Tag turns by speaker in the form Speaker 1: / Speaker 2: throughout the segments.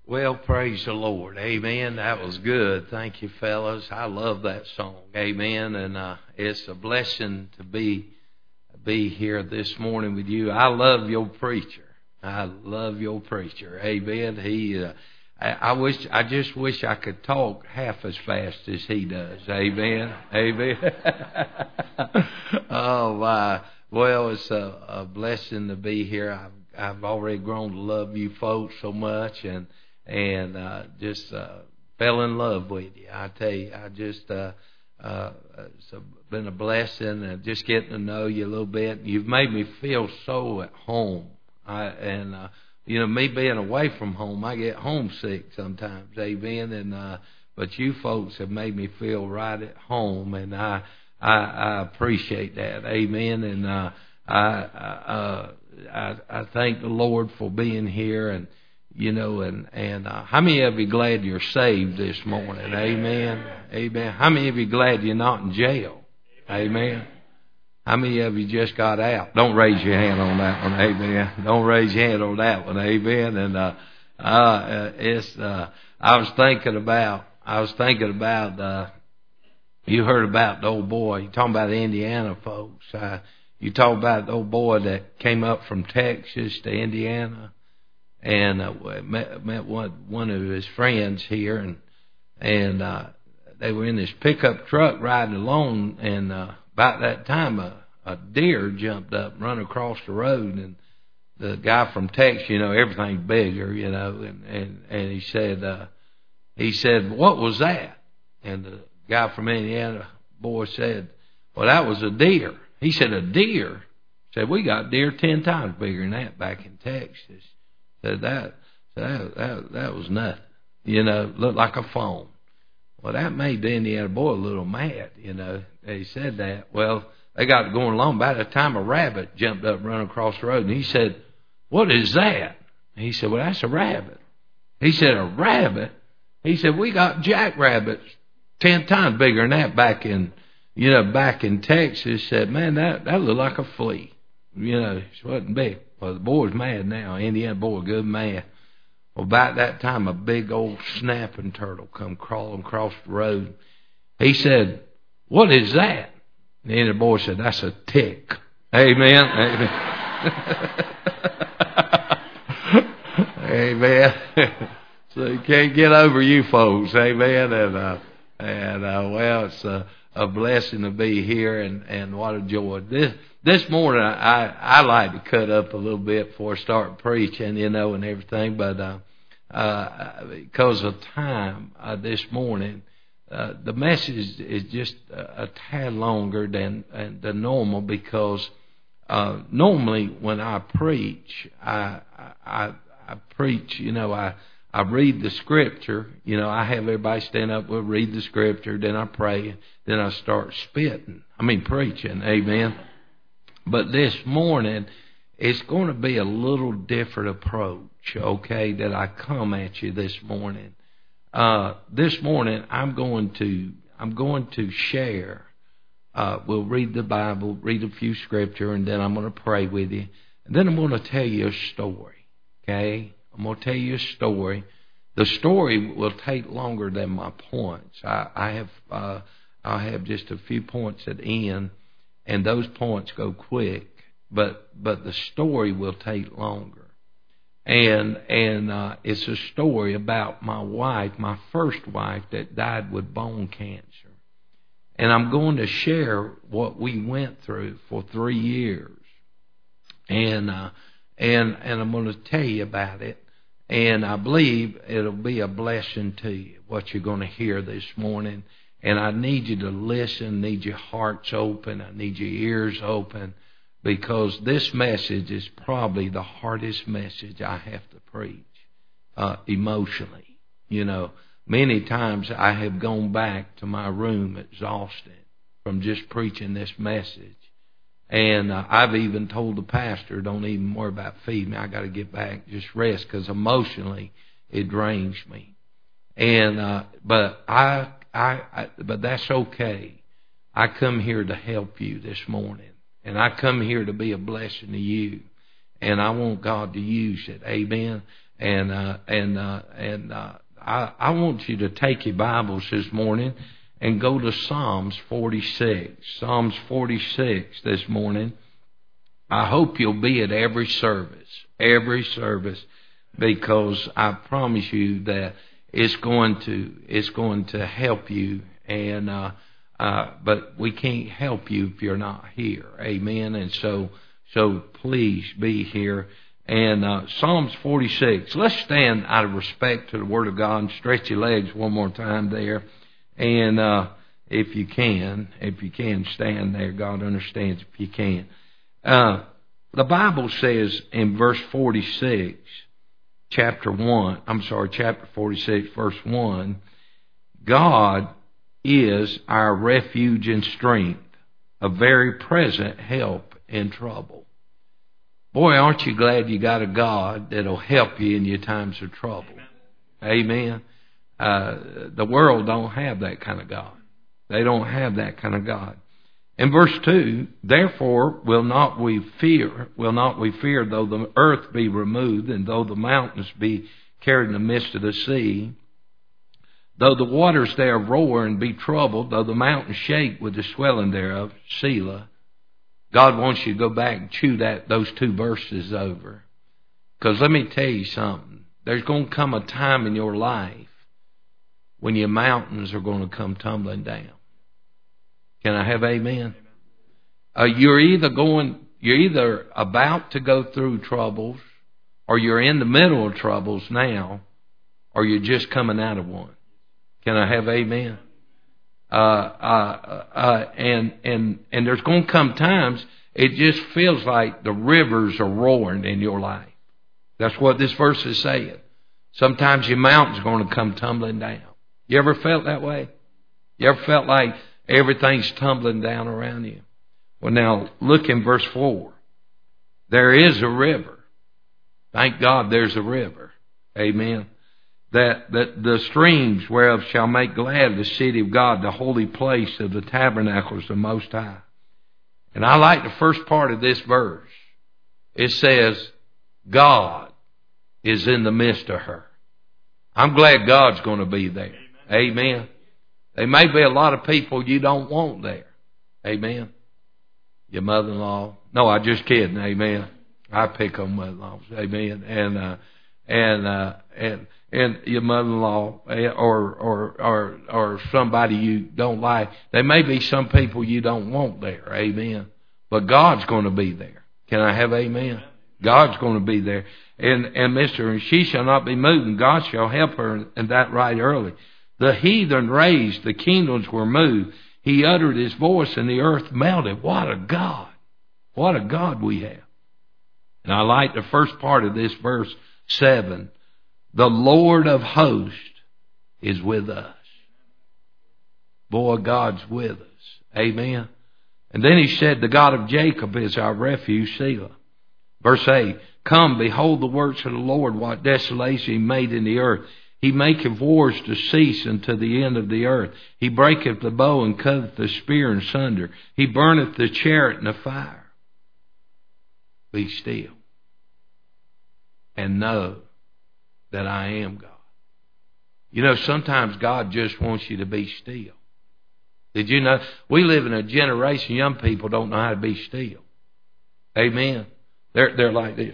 Speaker 1: Well, praise the Lord. Amen. That was good. Thank you, fellas. I love that song. Amen. And it's a blessing to be here this morning with you. I love your preacher. I love your preacher. Amen. I just wish I could talk half as fast as he does. Amen. Amen. Oh my. Well, it's a blessing to be here. I've already grown to love you folks so much, and just fell in love with you. I tell you, it's been a blessing, just getting to know you a little bit. You've made me feel so at home. Me being away from home, I get homesick sometimes. Amen. But you folks have made me feel right at home, and I appreciate that. Amen. And I thank the Lord for being here, and how many of you glad you're saved this morning? Amen. Amen. How many of you glad you're not in jail? Amen. How many of you just got out? Don't raise your hand on that one. Amen. Don't raise your hand on that one. Amen. And I was thinking about you heard about the old boy. You're talking about the Indiana folks. You talk about the old boy that came up from Texas to Indiana, and met one of his friends here, and they were in this pickup truck riding along, and about that time a deer jumped up and run across the road, and the guy from Texas, everything's bigger, and he said, "What was that?" And the guy from Indiana boy said, "Well, that was a deer." He said, "A deer?" He said, "We got deer 10 times bigger than that back in Texas." Said that was nothing. Looked like a phone. Well, that made the Indiana boy a little mad. He said that. Well, they got going along. By the time a rabbit jumped up and ran across the road, and he said, "What is that?" And he said, "Well, that's a rabbit." He said, "A rabbit?" He said, "We got jackrabbits 10 times bigger than that back in Texas." Said, "Man, that looked like a flea." It wasn't big. Well, the boy's mad now. Indiana boy, good man. Well, about that time, a big old snapping turtle come crawling across the road. He said, "What is that?" And the Indiana boy said, "That's a tick." Amen. Amen. Amen. So you can't get over you folks. Amen. Well, it's a blessing to be here, and what a joy. This morning, I like to cut up a little bit before I start preaching, and everything, but because of time this morning, the message is just a tad longer than normal, because normally when I preach, I preach, I read the scripture, I have everybody stand up, we'll read the scripture, then I pray, then I start preaching, amen. But this morning, it's going to be a little different approach, okay, that I come at you this morning. This morning, I'm going to share, we'll read the Bible, read a few scripture, and then I'm going to pray with you. And then I'm going to tell you a story, okay? I'm going to tell you a story. The story will take longer than my points. I'll have just a few points at the end, and those points go quick. But the story will take longer. And it's a story about my wife, my first wife, that died with bone cancer. And I'm going to share what we went through for 3 years. And I'm going to tell you about it. And I believe it'll be a blessing to you, what you're going to hear this morning. And I need you to listen, need your hearts open, I need your ears open, because this message is probably the hardest message I have to preach, emotionally. Many times I have gone back to my room exhausted from just preaching this message. And I've even told the pastor, don't even worry about feeding me. I got to get back, just rest, because emotionally it drains me. And but that's okay. I come here to help you this morning, and I come here to be a blessing to you. And I want God to use it. Amen. I want you to take your Bibles this morning and go to Psalms 46. Psalms 46 this morning. I hope you'll be at every service, because I promise you that it's going to help you. But we can't help you if you're not here. Amen. And so please be here. And Psalms 46. Let's stand out of respect to the Word of God and stretch your legs one more time there. And if you can stand there. God understands if you can. The Bible says in verse 46, chapter 46, verse 1, God is our refuge and strength, a very present help in trouble. Boy, aren't you glad you got a God that'll help you in your times of trouble. Amen. The world don't have that kind of God. They don't have that kind of God. In verse 2, therefore will not we fear, though the earth be removed, and though the mountains be carried in the midst of the sea, though the waters there roar and be troubled, though the mountains shake with the swelling thereof, Selah. God wants you to go back and chew those two verses over. Because let me tell you something. There's going to come a time in your life when your mountains are going to come tumbling down. Can I have amen? You're either about to go through troubles, or you're in the middle of troubles now, or you're just coming out of one. Can I have amen? And there's going to come times it just feels like the rivers are roaring in your life. That's what this verse is saying. Sometimes your mountain's going to come tumbling down. You ever felt that way? You ever felt like everything's tumbling down around you? Well, now look in verse 4. There is a river. Thank God there's a river. Amen. That the streams whereof shall make glad the city of God, the holy place of the tabernacles of the Most High. And I like the first part of this verse. It says, God is in the midst of her. I'm glad God's going to be there. Amen. There may be a lot of people you don't want there. Amen. Your mother-in-law. No, I'm just kidding. Amen. I pick on mother-in-laws. Amen. And your mother-in-law or somebody you don't like. There may be some people you don't want there. Amen. But God's going to be there. Can I have amen? God's going to be there. And she shall not be moved, and God shall help her, and that right early. The heathen raised, the kingdoms were moved. He uttered his voice, and the earth melted. What a God. What a God we have. And I like the first part of this verse 7. The Lord of hosts is with us. Boy, God's with us. Amen. And then he said, the God of Jacob is our refuge, Selah. Verse 8, come, behold the works of the Lord, what desolation he made in the earth. He maketh wars to cease unto the end of the earth. He breaketh the bow and cutteth the spear in sunder. He burneth the chariot in the fire. Be still and know that I am God. You know, sometimes God just wants you to be still. Did you know? We live in a generation, young people don't know how to be still. Amen. They're like this.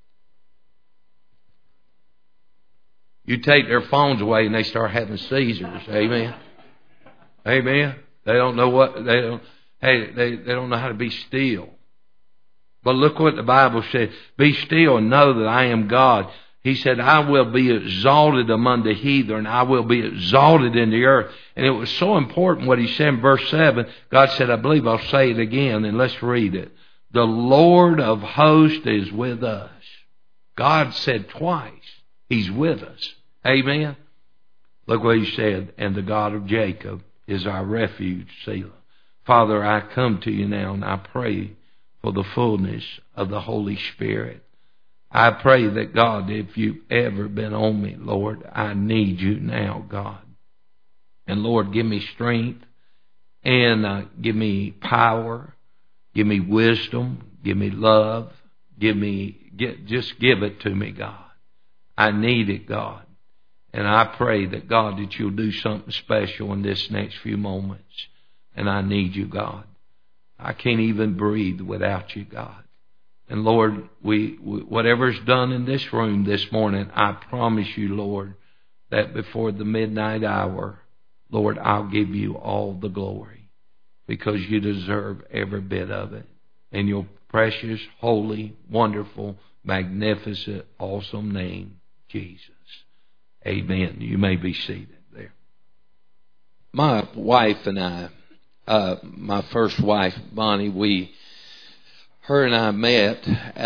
Speaker 1: You take their phones away and they start having seizures. Amen. Amen. They don't know they don't know how to be still. But look what the Bible said. Be still and know that I am God. He said, I will be exalted among the heathen. I will be exalted in the earth. And it was so important what he said in verse 7. God said, I believe I'll say it again, and let's read it. The Lord of hosts is with us. God said twice, he's with us. Amen. Look what he said. And the God of Jacob is our refuge, Selah. Father, I come to you now, and I pray for the fullness of the Holy Spirit. I pray that, God, if you've ever been on me, Lord, I need you now, God. And, Lord, give me strength and give me power, give me wisdom, give me love, just give it to me, God. I need it, God. And I pray that, God, that you'll do something special in this next few moments. And I need you, God. I can't even breathe without you, God. And Lord, whatever's done in this room this morning, I promise you, Lord, that before the midnight hour, Lord, I'll give you all the glory because you deserve every bit of it. In your precious, holy, wonderful, magnificent, awesome name, Jesus. Amen. You may be seated there. My wife and I, my first wife, Bonnie, her and I met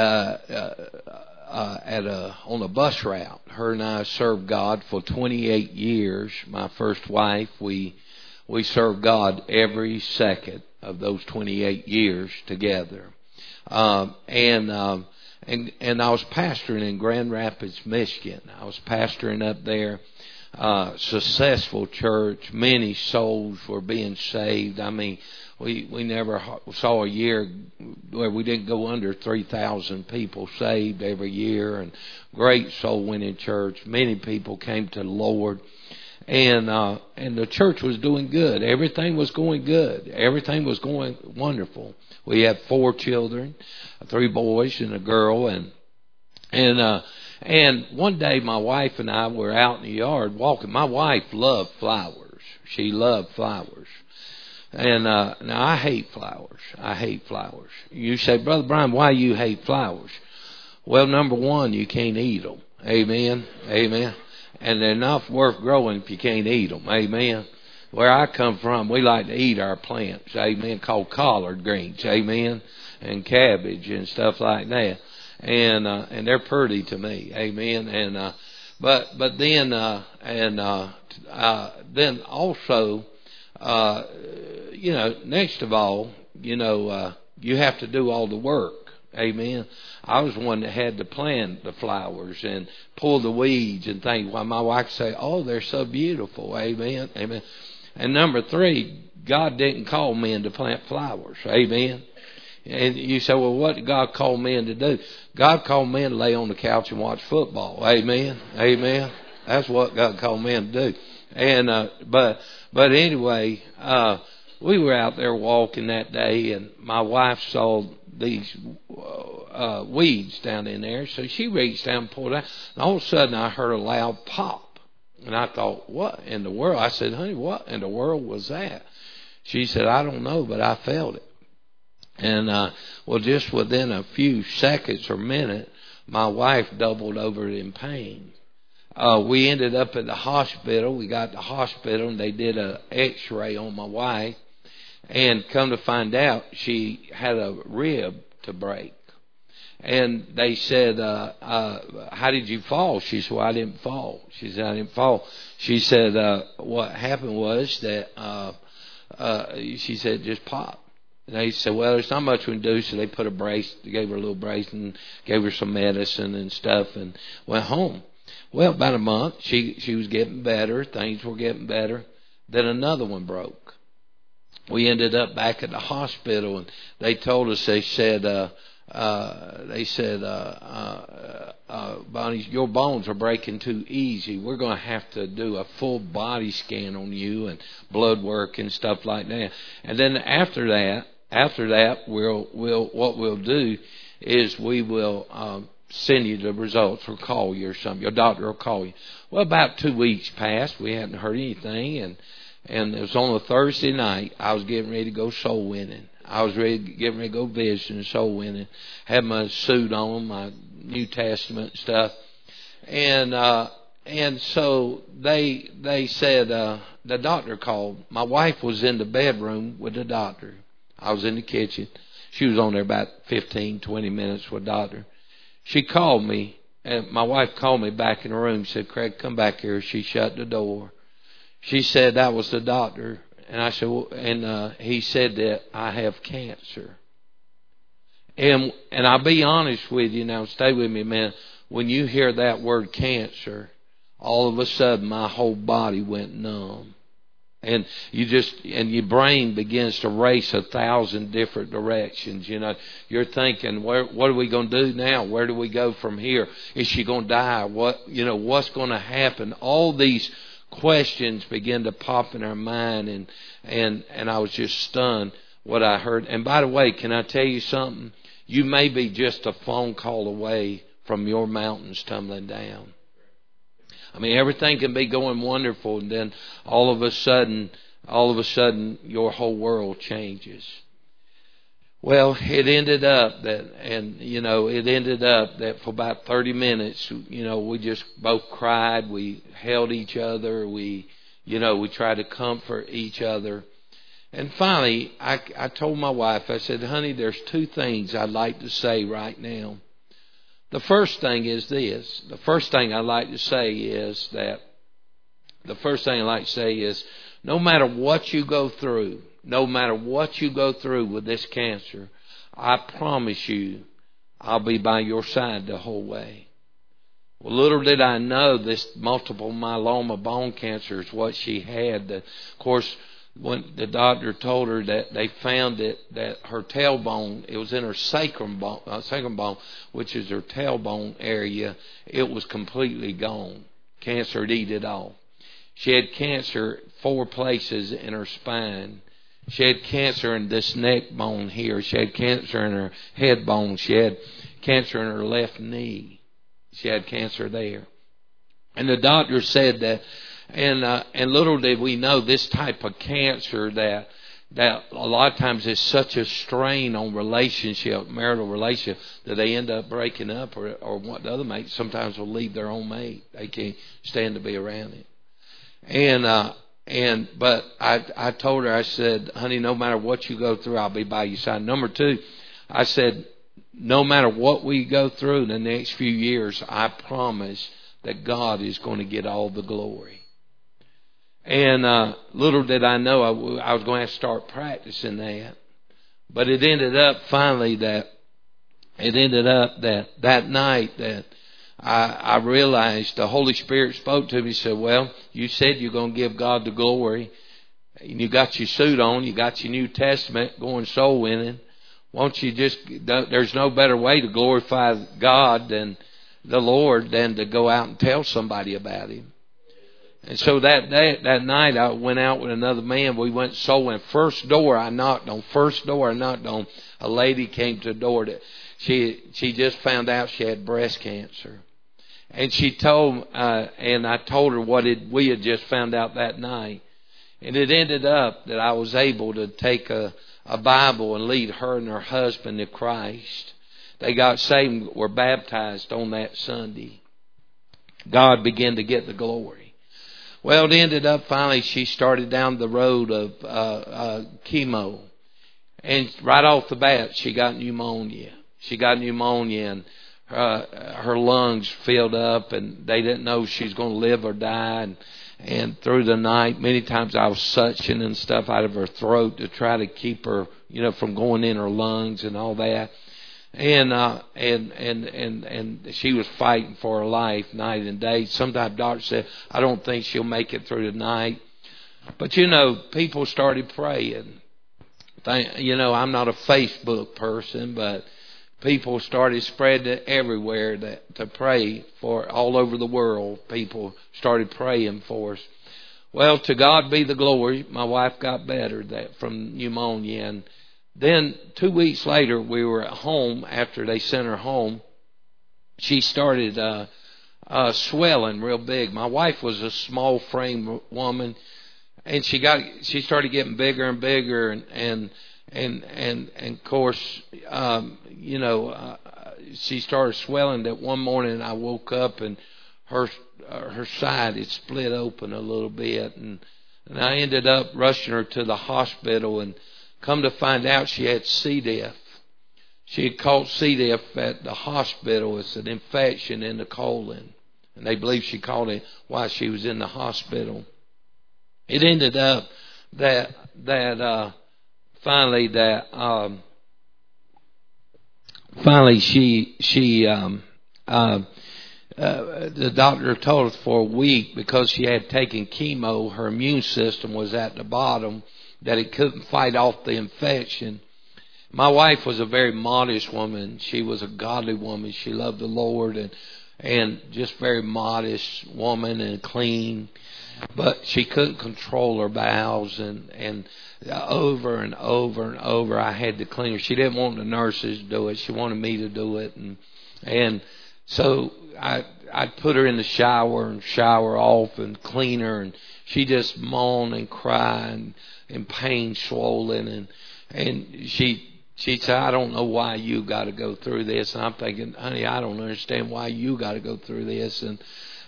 Speaker 1: on a bus route. Her and I served God for 28 years. My first wife, we served God every second of those 28 years together. And I was pastoring in Grand Rapids, Michigan. I was pastoring up there. Successful church. Many souls were being saved. I mean, we never saw a year where we didn't go under 3,000 people saved every year, and great soul winning church. Many people came to the Lord, and the church was doing good. Everything was going good. Everything was going wonderful. We had 4 children, 3 boys and a girl, and one day my wife and I were out in the yard walking. My wife loved flowers. She loved flowers. And now I hate flowers. I hate flowers. You say, Brother Brian, why you hate flowers? Well, number one, you can't eat them. Amen. Amen. And they're not worth growing if you can't eat them. Amen. Where I come from, we like to eat our plants. Amen. Called collard greens. Amen. And cabbage and stuff like that. And they're pretty to me. Amen. And but then then also, next of all, you have to do all the work. Amen. I was one that had to plant the flowers and pull the weeds and things. While my wife say, "Oh, they're so beautiful." Amen. Amen. And number 3, God didn't call men to plant flowers. Amen. And you say, well, what did God call men to do? God called men to lay on the couch and watch football. Amen. Amen. That's what God called men to do. And but anyway, we were out there walking that day, and my wife saw these weeds down in there, so she reached down and pulled out. And all of a sudden, I heard a loud pop, and I thought, "What in the world?" I said, "Honey, what in the world was that?" She said, "I don't know, but I felt it." And just within a few seconds or minute, my wife doubled over in pain. We ended up at the hospital. We got to the hospital, and they did an X-ray on my wife. And come to find out, she had a rib to break. And they said, how did you fall? She said, well, I didn't fall. She said, I didn't fall. She said, what happened was that, she said, just popped. And they said, well, there's not much we can do. So they put a brace, they gave her a little brace and gave her some medicine and stuff and went home. Well, about a month, she was getting better. Things were getting better. Then another one broke. We ended up back at the hospital, and they told us, they said, Bonnie, your bones are breaking too easy. We're going to have to do a full body scan on you and blood work and stuff like that. And then after that, what we'll do is we will send you the results or call you or something. Your doctor will call you. Well, about 2 weeks passed. We hadn't heard anything, and it was on a Thursday night. I was getting ready to go soul winning. I was getting ready to go visiting, soul winning. Had my suit on, my New Testament stuff, and so they said the doctor called. My wife was in the bedroom with the doctor. I was in the kitchen. She was on there about 15, 20 minutes with the doctor. She called me, and my wife called me back in the room. She said, Craig, come back here. She shut the door. She said that was the doctor. And I said, well, and he said that I have cancer. And I'll be honest with you now, stay with me, man. When you hear that word cancer, all of a sudden my whole body went numb. And your brain begins to race 1,000 different directions. You're thinking, what are we going to do now? Where do we go from here? Is she going to die? What's going to happen? All these questions begin to pop in our mind, and I was just stunned what I heard. And by the way, can I tell you something? You may be just a phone call away from your mountains tumbling down. I mean, everything can be going wonderful, and then all of a sudden, your whole world changes. Well, it ended up that for about 30 minutes, we just both cried. We held each other. We tried to comfort each other. And finally, I told my wife, I said, honey, there's two things I'd like to say right now. The first thing is this. The first thing I'd like to say is no matter what you go through with this cancer, I promise you I'll be by your side the whole way. Well, little did I know this multiple myeloma bone cancer is what she had. Of course, when the doctor told her that they found that her tailbone, it was in her sacrum bone, which is her tailbone area, it was completely gone. Cancer had eaten it off. She had cancer 4 places in her spine. She had cancer in this neck bone here. She had cancer in her head bone. She had cancer in her left knee. She had cancer there. And the doctor said that, and little did we know this type of cancer that a lot of times is such a strain on marital relationship, that they end up breaking up, or what the other mate sometimes will leave their own mate. They can't stand to be around him. But I told her, I said, honey, no matter what you go through, I'll be by your side. Number 2, I said, no matter what we go through in the next few years, I promise that God is going to get all the glory. And little did I know I was going to have to start practicing that. But it ended up finally that night that I realized the Holy Spirit spoke to me and said, well, you said you're going to give God the glory. You got your suit on. You got your New Testament going soul winning. Won't you there's no better way to glorify God than the Lord than to go out and tell somebody about Him. And so that night I went out with another man. We went soul winning. First door I knocked on. A lady came to the door. She just found out she had breast cancer. And she told, and I told her what we had just found out that night. And it ended up that I was able to take a Bible and lead her and her husband to Christ. They got saved, were baptized on that Sunday. God began to get the glory. Well, it ended up finally she started down the road of chemo. And right off the bat, she got pneumonia. And her lungs filled up, and they didn't know if she was going to live or die. And through the night, many times I was suctioning stuff out of her throat to try to keep her, from going in her lungs and all that. And she was fighting for her life night and day. Sometimes doctors said, I don't think she'll make it through the night. But people started praying. I'm not a Facebook person, but people started spreading it everywhere to pray for all over the world. People started praying for us. Well, to God be the glory. My wife got better from pneumonia. And then 2 weeks later, we were at home after they sent her home. She started swelling real big. My wife was a small frame woman, and she started getting bigger and bigger, and of course, she started swelling. That one morning I woke up and her side had split open a little bit, and I ended up rushing her to the hospital, and come to find out she had C. diff. She had caught C. diff at the hospital. It's an infection in the colon, and they believe she caught it while she was in the hospital. It ended up that finally the doctor told us for a week, because she had taken chemo, her immune system was at the bottom, that it couldn't fight off the infection. My wife was a very modest woman. She was a godly woman. She loved the Lord and just very modest woman and clean. But she couldn't control her bowels, and over and over and over I had to clean her. She didn't want the nurses to do it. She wanted me to do it, and so I'd put her in the shower and shower off and clean her, and she just moaned and cried and pain swollen, and she said, I don't know why you got to go through this. And I'm thinking, honey, I don't understand why you got to go through this. And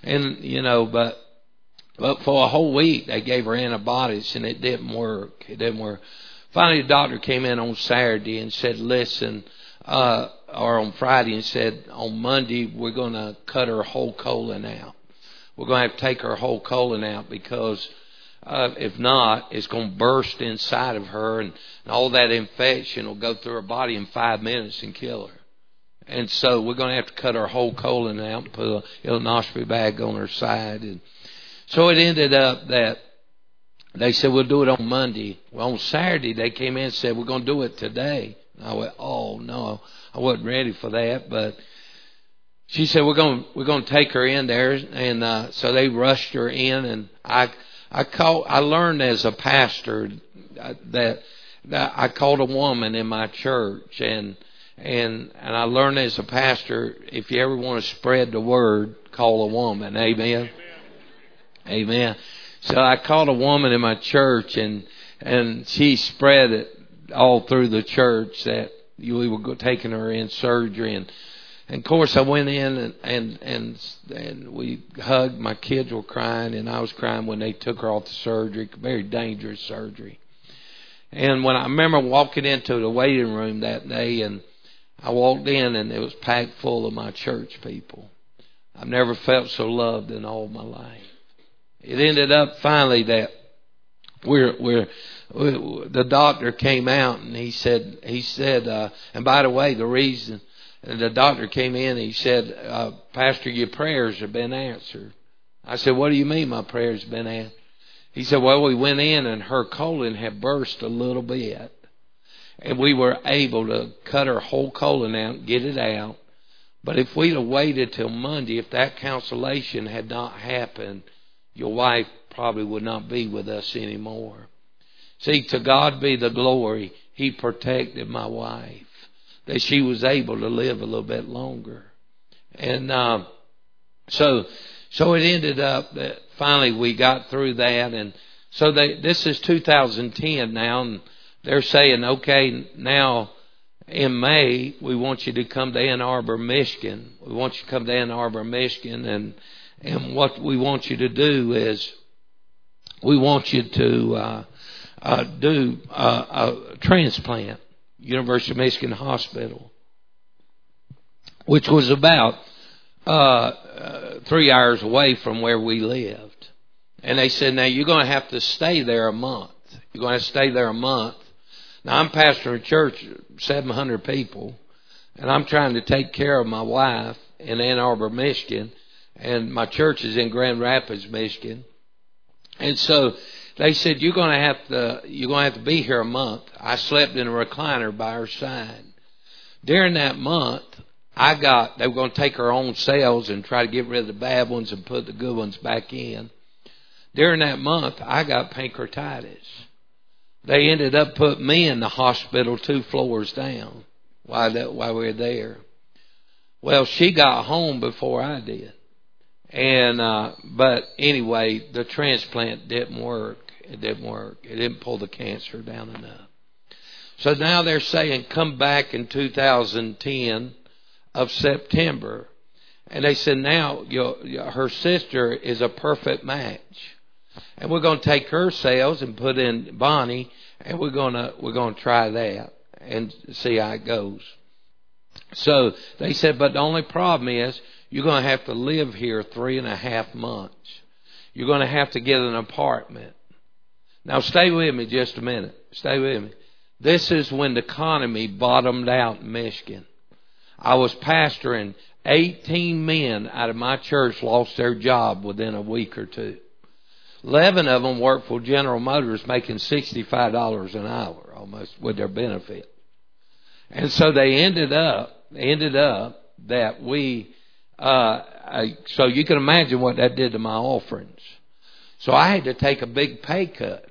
Speaker 1: but for a whole week, they gave her antibiotics, and it didn't work. It didn't work. Finally, the doctor came in on Saturday and said, listen, or on Friday, and said, on Monday, we're going to cut her whole colon out. We're going to have to take her whole colon out, because if not, it's going to burst inside of her, and all that infection will go through her body in 5 minutes and kill her. And so we're going to have to cut her whole colon out and put a colonoscopy bag on her side. And so it ended up that they said, we'll do it on Monday. Well, on Saturday, they came in and said, we're going to do it today. And I went, oh, no, I wasn't ready for that. But she said, we're going to take her in there. And so they rushed her in, and I learned as a pastor that I called a woman in my church, and I learned as a pastor, if you ever want to spread the word, call a woman. Amen. Amen. So I called a woman in my church, and she spread it all through the church that we were taking her in surgery, and of course I went in and we hugged. My kids were crying, and I was crying when they took her off the surgery. Very dangerous surgery. And when I remember walking into the waiting room that day, and I walked in, and it was packed full of my church people. I've never felt so loved in all my life. It ended up finally that the doctor came out, and he said, and by the way, the reason, the doctor came in, and he said, Pastor, your prayers have been answered. I said, what do you mean my prayers have been answered? He said, well, we went in, and her colon had burst a little bit, and we were able to cut her whole colon out and get it out. But if we'd have waited till Monday, if that cancellation had not happened, your wife probably would not be with us anymore. See, to God be the glory. He protected my wife, that she was able to live a little bit longer. And so it ended up that finally we got through that. And so this is 2010 now, and they're saying, okay, now in May, we want you to come to Ann Arbor, Michigan. We want you to come to Ann Arbor, Michigan, and what we want you to do is we want you to do a transplant, University of Michigan Hospital, which was about 3 hours away from where we lived. And they said, now you're going to have to stay there a month. You're going to stay there a month. Now, I'm pastoring a church, 700 people, and I'm trying to take care of my wife in Ann Arbor, Michigan, and my church is in Grand Rapids, Michigan. And so they said, you're going to have to be here a month. I slept in a recliner by her side. During that month, they were going to take her own cells and try to get rid of the bad ones and put the good ones back in. During that month, I got pancreatitis. They ended up putting me in the hospital 2 floors down while we were there. Well, she got home before I did. And but anyway, the transplant didn't work. It didn't work. It didn't pull the cancer down enough. So now they're saying come back in 2010 of September. And they said now her sister is a perfect match. And we're going to take her cells and put in Bonnie, and we're going to try that and see how it goes. So they said, but the only problem is you're going to have to live here 3.5 months. You're going to have to get an apartment. Now stay with me just a minute. Stay with me. This is when the economy bottomed out in Michigan. I was pastoring. 18 men out of my church lost their job within a week or two. 11 of them worked for General Motors making $65 an hour almost with their benefit. And so they ended up that we, so you can imagine what that did to my offerings. So I had to take a big pay cut.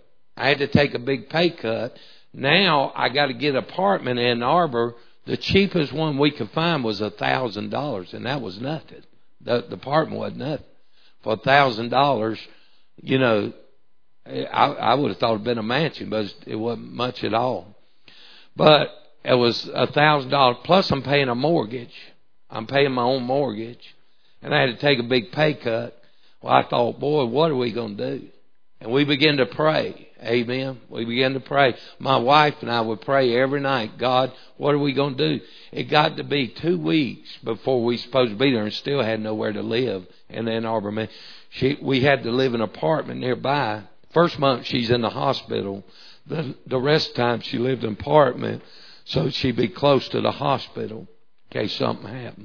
Speaker 1: Now I got to get an apartment in Ann Arbor. The cheapest one we could find was $1,000, and that was nothing. The apartment was nothing. For $1,000, you know, I would have thought it'd been a mansion, but it wasn't much at all. But it was $1,000 plus I'm paying a mortgage. I'm paying my own mortgage, and I had to take a big pay cut. Well, I thought, boy, what are we going to do? And we began to pray. Amen. We began to pray. My wife and I would pray every night. God, what are we going to do? It got to be 2 weeks before we were supposed to be there and still had nowhere to live in Ann Arbor. We had to live in an apartment nearby. First month she's in the hospital. The rest of the time she lived in an apartment so she'd be close to the hospital in case something happened.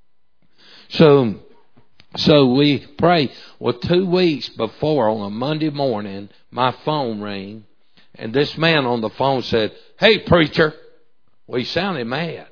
Speaker 1: So we pray. Well, 2 weeks before, on a Monday morning, my phone rang, and this man on the phone said, "Hey, preacher." Well, he sounded mad.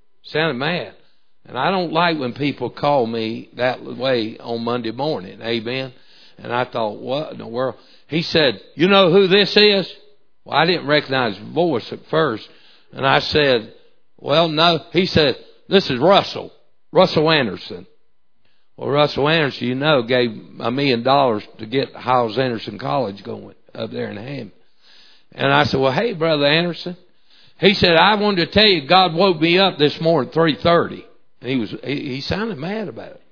Speaker 1: And I don't like when people call me that way on Monday morning. Amen. And I thought, what in the world? He said, "You know who this is?" Well, I didn't recognize his voice at first. And I said, "Well, no." He said, "This is Russell Anderson." Well, Russell Anderson, you know, gave $1 million to get Hyles Anderson College going up there in Hammond. And I said, "Well, hey, Brother Anderson." He said, "I wanted to tell you God woke me up this morning at 3:30. And he sounded mad about it.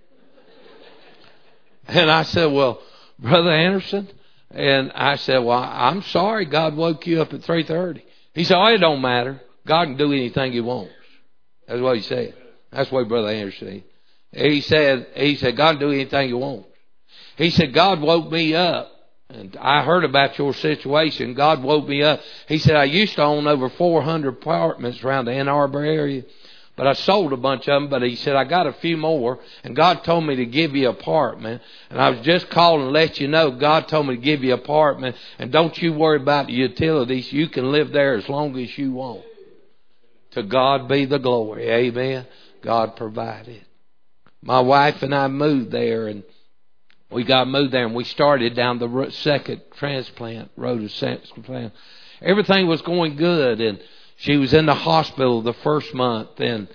Speaker 1: And I said, "Well, Brother Anderson," and I said, "Well, I'm sorry God woke you up at 3:30. He said, "Oh, it don't matter. God can do anything He wants." That's what he said. That's what Brother Anderson said. He said, "God can do anything He wants." He said, "God woke me up, and I heard about your situation. God woke me up." He said, "I used to own over 400 apartments around the Ann Arbor area, but I sold a bunch of them." But he said, "I got a few more, and God told me to give you an apartment. And I was just calling to let you know God told me to give you an apartment, and don't you worry about the utilities. You can live there as long as you want." To God be the glory. Amen. God provided. My wife and I moved there, and we started down the second road of transplant. Everything was going good, and she was in the hospital the first month, and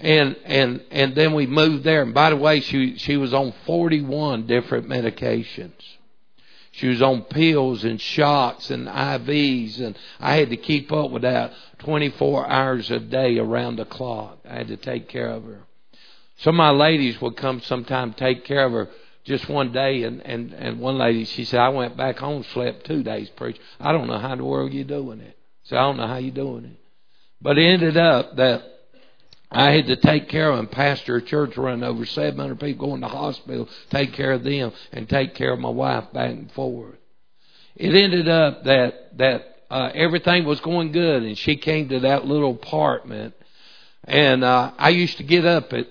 Speaker 1: then we moved there. And by the way, she was on 41 different medications. She was on pills and shots and IVs, and I had to keep up with that 24 hours a day around the clock. I had to take care of her. Some of my ladies would come sometime take care of her just one day, and one lady, she said, "I went back home, slept 2 days, preacher. I don't know how in the world you're doing it." So I don't know how you're doing it. But it ended up that I had to take care of them, pastor a church running over 700 people, going to the hospital, take care of them, and take care of my wife back and forth. It ended up that everything was going good, and she came to that little apartment, and I used to get up at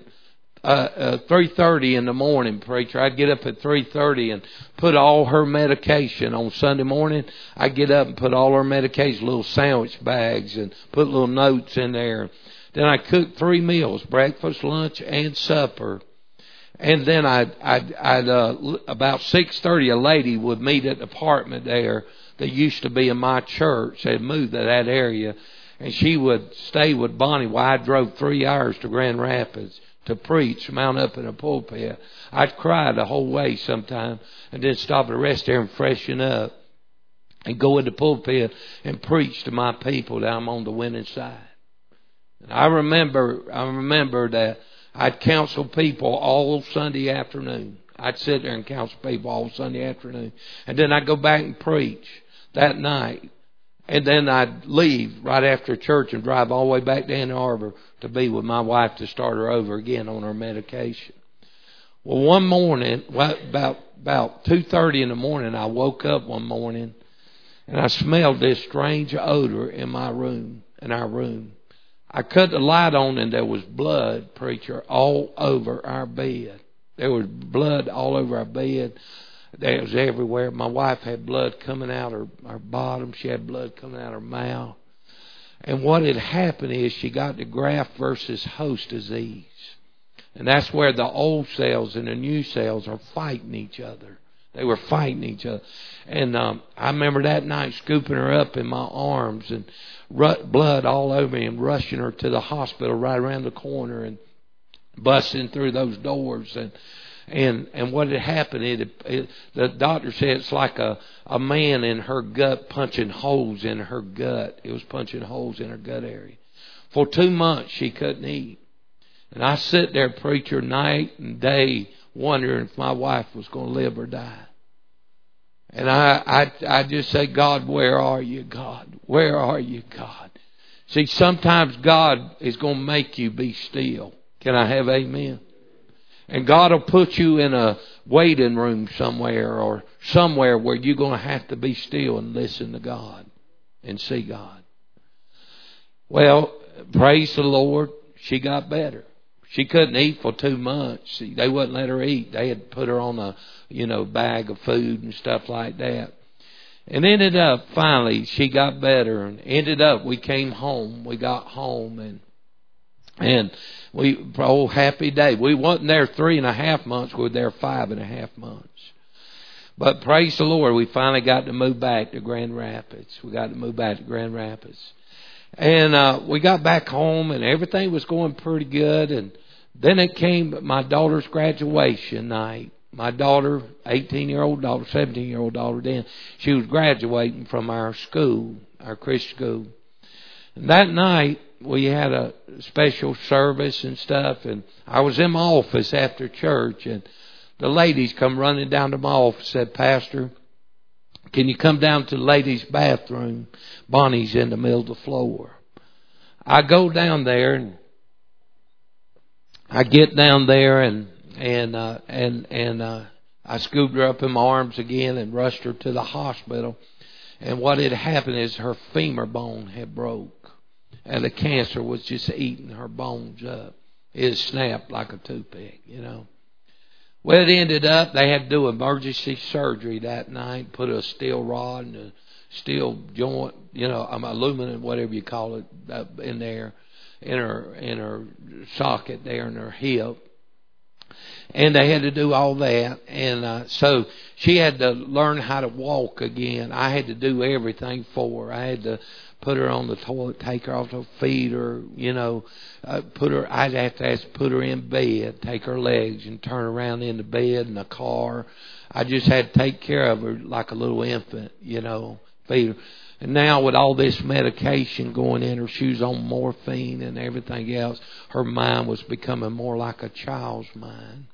Speaker 1: 3:30 in the morning, preacher. I'd get up at 3:30 and put all her medication on Sunday morning. I'd get up and put all her medication, little sandwich bags, and put little notes in there. Then I cooked 3 meals, breakfast, lunch, and supper. And then I'd about 6:30, a lady would meet at the apartment there that used to be in my church. They had moved to that area, and she would stay with Bonnie while I drove 3 hours to Grand Rapids to preach, mount up in a pulpit. I'd cry the whole way sometime, and then stop to rest there and freshen up, and go in the pulpit and preach to my people that I'm on the winning side. And I remember that I'd counsel people all Sunday afternoon. I'd sit there and counsel people all Sunday afternoon, and then I'd go back and preach that night. And then I'd leave right after church and drive all the way back to Ann Arbor to be with my wife to start her over again on her medication. Well, one morning, about 2:30 in the morning, I woke up one morning and I smelled this strange odor in our room. I cut the light on and there was blood, preacher, all over our bed. There was blood all over our bed. It was everywhere. My wife had blood coming out her bottom. She had blood coming out her mouth. And what had happened is she got the graft versus host disease. And that's where the old cells and the new cells are fighting each other. They were fighting each other. And I remember that night scooping her up in my arms and blood all over me and rushing her to the hospital right around the corner and busting through those doors. And what had happened, the doctor said it's like a man in her gut punching holes in her gut. It was punching holes in her gut area. For 2 months she couldn't eat. And I sit there, preacher, night and day, wondering if my wife was going to live or die. And I just say, God, where are you, God? Where are you, God? See, sometimes God is going to make you be still. Can I have amen? And God will put you in a waiting room somewhere or somewhere where you're going to have to be still and listen to God and see God. Well, praise the Lord, she got better. She couldn't eat for 2 months. They wouldn't let her eat. They had put her on a, bag of food and stuff like that. And ended up, finally, she got better. And ended up, we came home. We got home and we, happy day. We wasn't there 3.5 months. We were there 5.5 months. But praise the Lord, we finally got to move back to Grand Rapids. And we got back home and everything was going pretty good. And then it came my daughter's graduation night. My daughter, 18-year-old daughter, 17-year-old daughter then, she was graduating from our school, our Christian school. And that night, we had a special service and stuff. And I was in my office after church. And the ladies come running down to my office and said, Pastor, can you come down to the ladies' bathroom? Bonnie's in the middle of the floor. I go down there and I get down there and I scooped her up in my arms again and rushed her to the hospital. And what had happened is her femur bone had broke. And the cancer was just eating her bones up. It snapped like a toothpick, Well, it ended up, they had to do emergency surgery that night, put a steel rod and a steel joint, aluminum, whatever you call it, in there, in her socket there in her hip. And they had to do all that. And so she had to learn how to walk again. I had to do everything for her. I had to put her on the toilet, take her off to feed her, I'd have to put her in bed, take her legs and turn her around in the bed in the car. I just had to take care of her like a little infant, feed her. And now with all this medication going in her, she was on morphine and everything else, her mind was becoming more like a child's mind.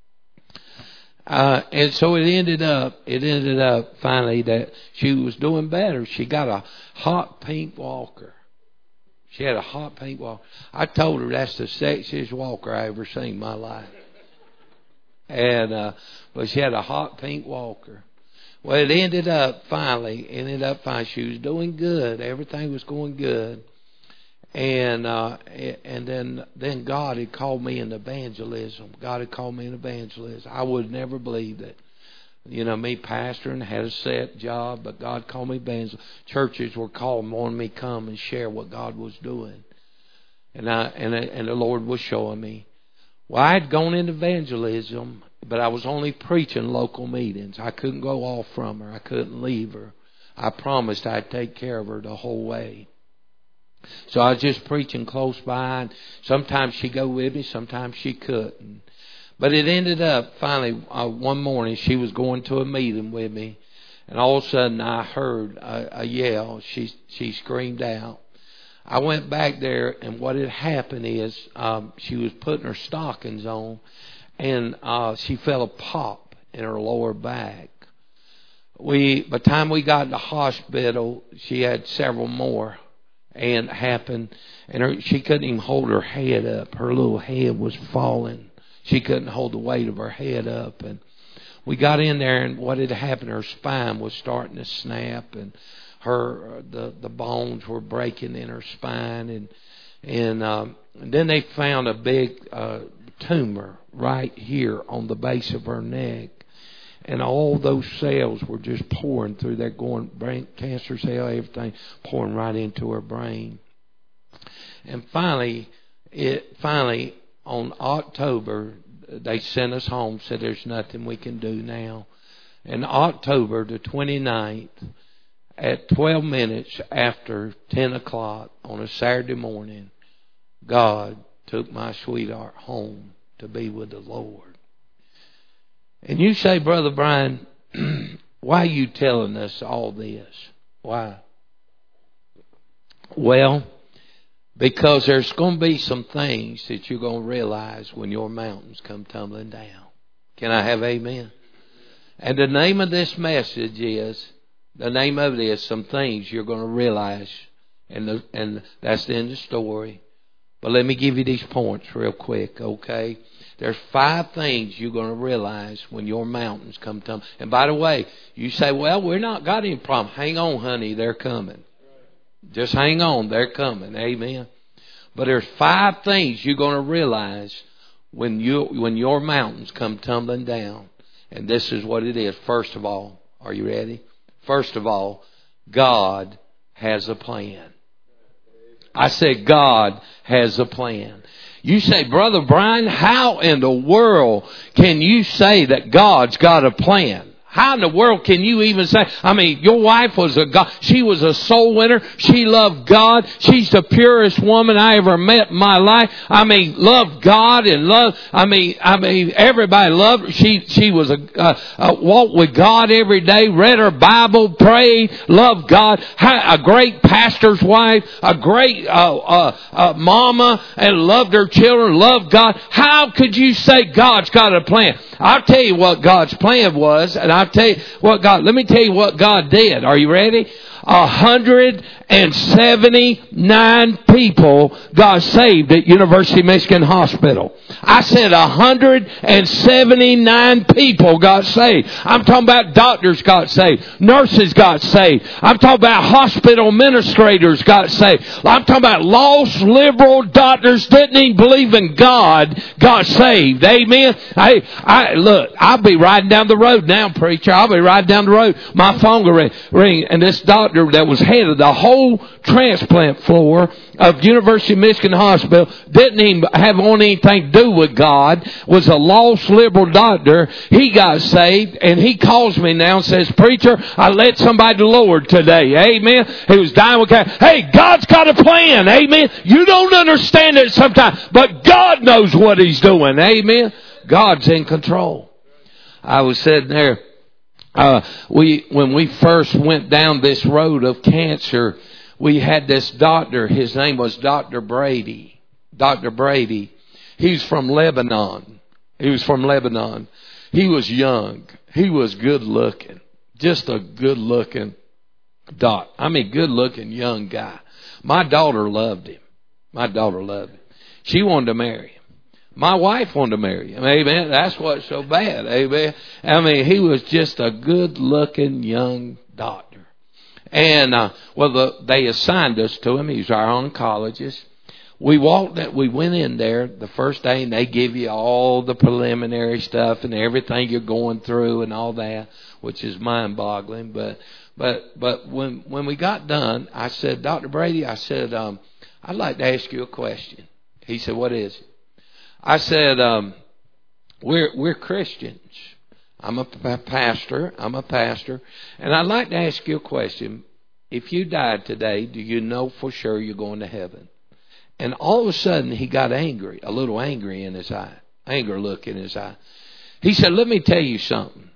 Speaker 1: And so it ended up finally that she was doing better. She got a hot pink walker. She had a hot pink walker. I told her that's the sexiest walker I ever seen in my life. And, but she had a hot pink walker. Well, it ended up finally, she was doing good. Everything was going good. And then God had called me in evangelism. I would never believe that. Me pastoring, had a set job, but God called me evangelism. Churches were calling, wanting me to come and share what God was doing. And the Lord was showing me. Well, I had gone into evangelism, but I was only preaching local meetings. I couldn't go off from her. I couldn't leave her. I promised I'd take care of her the whole way. So I was just preaching close by, and sometimes she'd go with me, sometimes she couldn't. But it ended up, finally, one morning she was going to a meeting with me, and all of a sudden I heard a yell. She screamed out. I went back there, and what had happened is she was putting her stockings on, and she felt a pop in her lower back. By the time we got to the hospital, she had several more. And happened, and she couldn't even hold her head up. Her little head was falling. She couldn't hold the weight of her head up. And we got in there, and what had happened? Her spine was starting to snap, and the bones were breaking in her spine. And then they found a big tumor right here on the base of her neck. And all those cells were just pouring through there, going brain cancer cell, everything pouring right into her brain. And finally on October, they sent us home, said there's nothing we can do now. And October the 29th, at 12 minutes after 10 o'clock on a Saturday morning, God took my sweetheart home to be with the Lord. And you say, Brother Brian, why are you telling us all this? Why? Well, because there's going to be some things that you're going to realize when your mountains come tumbling down. Can I have amen? And the name of this message is, some things you're going to realize. And that's the end of the story. But let me give you these points real quick, okay? There's 5 things you're going to realize when your mountains come tumbling. And by the way, you say, well, we're not got any problem. Hang on, honey, they're coming. Just hang on, they're coming. Amen. But there's 5 things you're going to realize when your mountains come tumbling down. And this is what it is. First of all, are you ready? First of all, God has a plan. I said God has a plan. You say, Brother Brian, how in the world can you say that God's got a plan? How in the world can you even say, your wife was she was a soul winner. She loved God. She's the purest woman I ever met in my life. Loved God and everybody loved her. She was walked with God every day, read her Bible, prayed, loved God, a great pastor's wife, a great mama, and loved her children, loved God. How could you say God's got a plan? I'll tell you what God's plan was, and let me tell you what God did. Are you ready? 179 people got saved at University of Michigan Hospital. I said 179 people got saved. I'm talking about doctors got saved. Nurses got saved. I'm talking about hospital administrators got saved. I'm talking about lost liberal doctors didn't even believe in God got saved. Amen. Look, I'll be riding down the road now, preacher. I'll be riding down the road. My phone will ring, and this doctor that was head of the whole transplant floor of University of Michigan Hospital, didn't even have anything to do with God, was a lost liberal doctor. He got saved, and he calls me now and says, Preacher, I led somebody to the Lord today. Amen. He was dying with cancer. Hey, God's got a plan. Amen. You don't understand it sometimes, but God knows what He's doing. Amen. God's in control. I was sitting there. When we first went down this road of cancer, we had this doctor. His name was Dr. Brady. Dr. Brady. He's from Lebanon. He was young. He was good looking. Just a good looking good looking young guy. My daughter loved him. She wanted to marry him. My wife wanted to marry him. Amen. That's what's so bad. Amen. He was just a good-looking young doctor. And, they assigned us to him. He was our oncologist. We went in there the first day, and they give you all the preliminary stuff and everything you're going through and all that, which is mind-boggling. But when we got done, I said, Dr. Brady, I'd like to ask you a question. He said, what is it? I said, we're Christians. I'm a pastor, and I'd like to ask you a question. If you died today, do you know for sure you're going to heaven? And all of a sudden, he got angry, a little angry in his eye, anger look in his eye. He said, let me tell you something.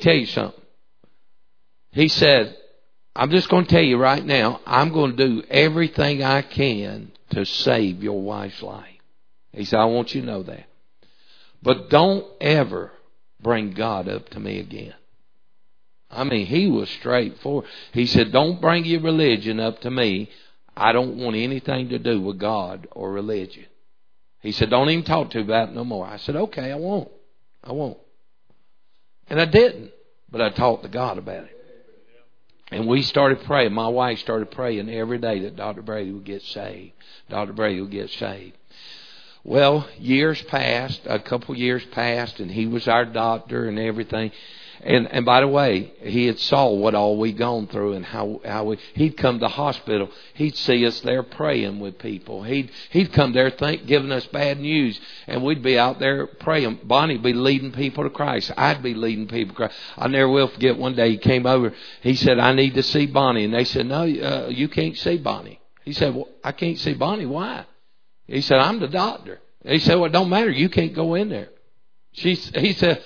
Speaker 1: He said, I'm just going to tell you right now, I'm going to do everything I can to save your wife's life. He said, I want you to know that. But don't ever bring God up to me again. He was straightforward. He said, don't bring your religion up to me. I don't want anything to do with God or religion. He said, don't even talk to me about it no more. I said, okay, I won't. And I didn't. But I talked to God about it. And we started praying. My wife started praying every day that Dr. Brady would get saved. Dr. Brady would get saved. Well, years passed, a couple years passed, and he was our doctor and everything. And by the way, he had saw what all we gone through and how he'd come to the hospital. He'd see us there praying with people. He'd come there giving us bad news, and we'd be out there praying. Bonnie'd be leading people to Christ. I'd be leading people to Christ. I never will forget one day he came over. He said, "I need to see Bonnie." And they said, "No, you can't see Bonnie." He said, "Well, I can't see Bonnie. Why?" He said, "I'm the doctor." He said, "Well, it don't matter. You can't go in there." He said,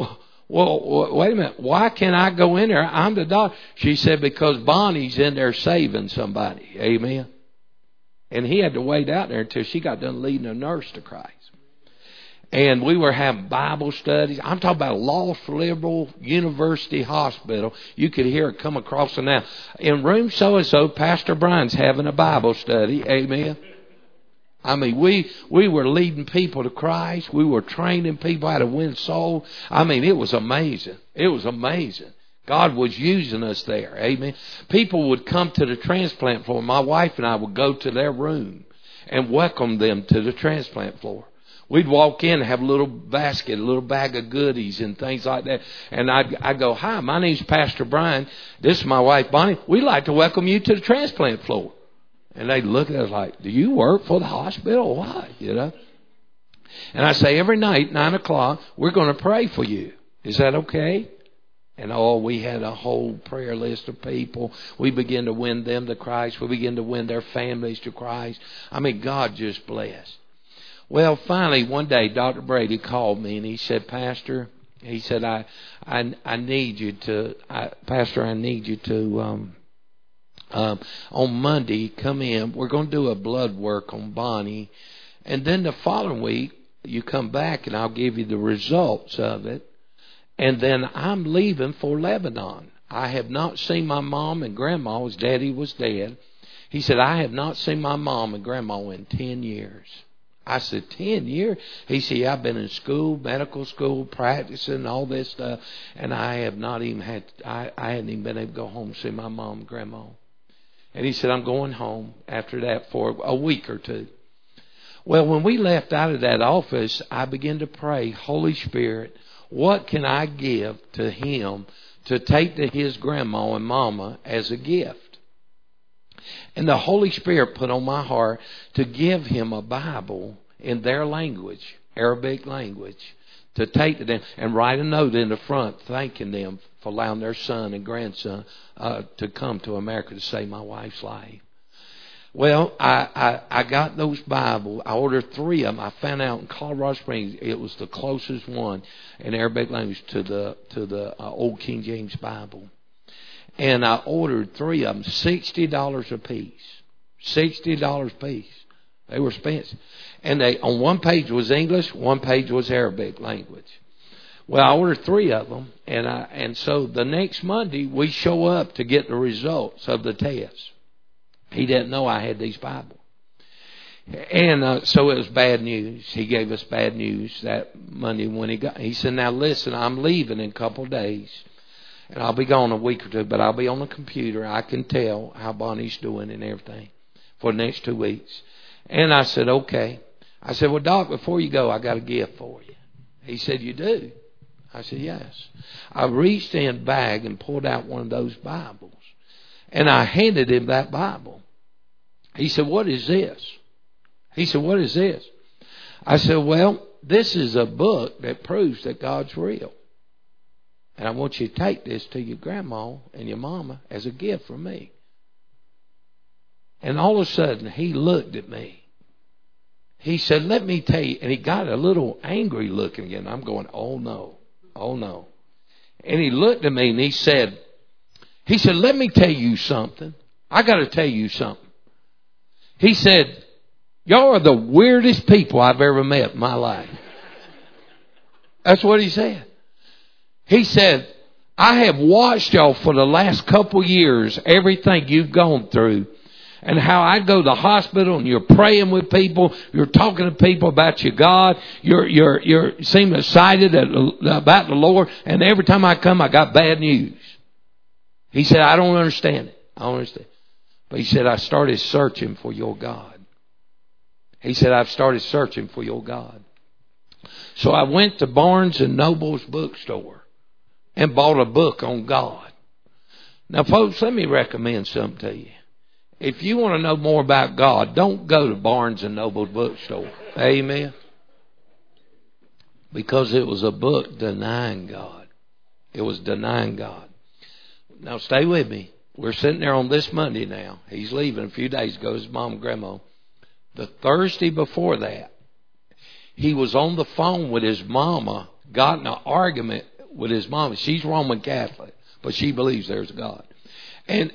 Speaker 1: "Well, wait a minute. Why can't I go in there? I'm the doctor." She said, "Because Bonnie's in there saving somebody." Amen. And he had to wait out there until she got done leading a nurse to Christ. And we were having Bible studies. I'm talking about a Lost Liberal University hospital. You could hear it come across the now. In room so-and-so, Pastor Brian's having a Bible study. Amen. I mean, we were leading people to Christ. We were training people how to win souls. I mean, it was amazing. It was amazing. God was using us there. Amen. People would come to the transplant floor. My wife and I would go to their room and welcome them to the transplant floor. We'd walk in and have a little basket, a little bag of goodies and things like that. And I'd go, "Hi, my name's Pastor Brian. This is my wife, Bonnie. We'd like to welcome you to the transplant floor." And they'd look at us like, "Do you work for the hospital? Why?" You know. And I say, "Every night, 9 o'clock, we're going to pray for you. Is that okay?" And we had a whole prayer list of people. We began to win them to Christ. We began to win their families to Christ. I mean, God just blessed. Well, finally, one day, Dr. Brady called me and he said, "Pastor," he said, I need you to, Pastor, I need you to, on Monday, come in. We're going to do a blood work on Bonnie. And then the following week, you come back and I'll give you the results of it. And then I'm leaving for Lebanon. I have not seen my mom and grandma. His daddy was dead. He said, "I have not seen my mom and grandma in 10 years. I said, 10 years? He said, "I've been in school, medical school, practicing, all this stuff. And I have not even I hadn't even been able to go home and see my mom and grandma." And he said, "I'm going home after that for a week or two." Well, when we left out of that office, I began to pray, "Holy Spirit, what can I give to him to take to his grandma and mama as a gift?" And the Holy Spirit put on my heart to give him a Bible in their language, Arabic language, to take to them and write a note in the front thanking them for allowing their son and grandson to come to America to save my wife's life. Well, I got those Bibles. I ordered 3 of them. I found out in Colorado Springs it was the closest one in Arabic language to the old King James Bible. And I ordered 3 of them, $60 a piece. $60 a piece. They were expensive. And on one page was English, one page was Arabic language. Well, I ordered 3 of them, and so the next Monday we show up to get the results of the test. He didn't know I had these Bibles. And so it was bad news. He gave us bad news that Monday when he said, "Now listen, I'm leaving in a couple of days. And I'll be gone a week or two, but I'll be on the computer. I can tell how Bonnie's doing and everything for the next 2 weeks." And I said, "Okay." I said, "Well, Doc, before you go, I got a gift for you." He said, "You do?" I said, "Yes." I reached in bag and pulled out one of those Bibles. And I handed him that Bible. He said, "What is this?" He said, "What is this?" I said, "Well, this is a book that proves that God's real. And I want you to take this to your grandma and your mama as a gift from me." And all of a sudden, he looked at me. He said, "Let me tell you," and he got a little angry looking again. I'm going, "Oh no, oh no." And he looked at me and he said, "Let me tell you something. I got to tell you something." He said, "Y'all are the weirdest people I've ever met in my life." That's what he said. He said, "I have watched y'all for the last couple years, everything you've gone through, and how I go to the hospital and you're praying with people, you're talking to people about your God, you seem excited about the Lord, and every time I come, I got bad news." He said, I don't understand it. I don't understand. But he said, I started searching for your God. He said, I've started searching for your God. So I went to Barnes and Noble's bookstore and bought a book on God. Now, folks, let me recommend something to you. If you want to know more about God, don't go to Barnes and Noble's bookstore. Amen. Because it was a book denying God. It was denying God. Now, stay with me. We're sitting there on this Monday now. He's leaving a few days ago, his mom and grandma. The Thursday before that, he was on the phone with his mama, got in an argument with his mama. She's Roman Catholic, but she believes there's a God. And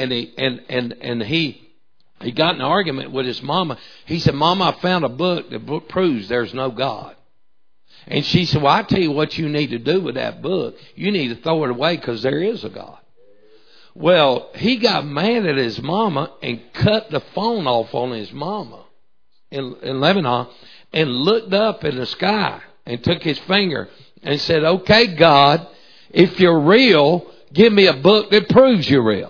Speaker 1: he got in an argument with his mama. He said, Mama, I found a book that proves there's no God. And she said, well, I tell you what you need to do with that book. You need to throw it away because there is a God. Well, he got mad at his mama and cut the phone off on his mama in Lebanon and looked up in the sky and took his finger and said, okay, God, if you're real, give me a book that proves you're real.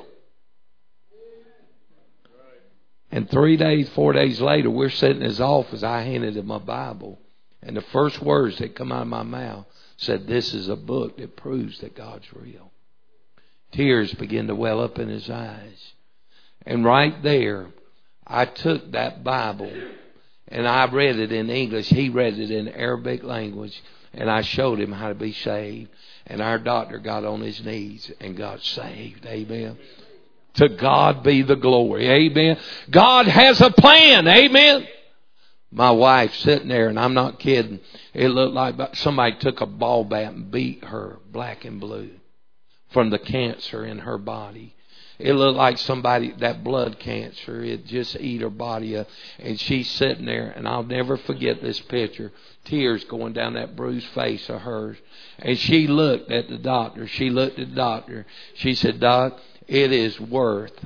Speaker 1: And 4 days later, we're sitting in his office. I handed him a Bible. And the first words that come out of my mouth said, this is a book that proves that God's real. Tears began to well up in his eyes. And right there, I took that Bible and I read it in English. He read it in Arabic language. And I showed him how to be saved. And our doctor got on his knees and got saved. Amen. To God be the glory. Amen. God has a plan. Amen. My wife sitting there, and I'm not kidding. It looked like somebody took a ball bat and beat her black and blue from the cancer in her body. It looked like somebody, that blood cancer, it just eat her body up. And she's sitting there, and I'll never forget this picture. Tears going down that bruised face of hers. And she looked at the doctor. She said, Doc, it is worth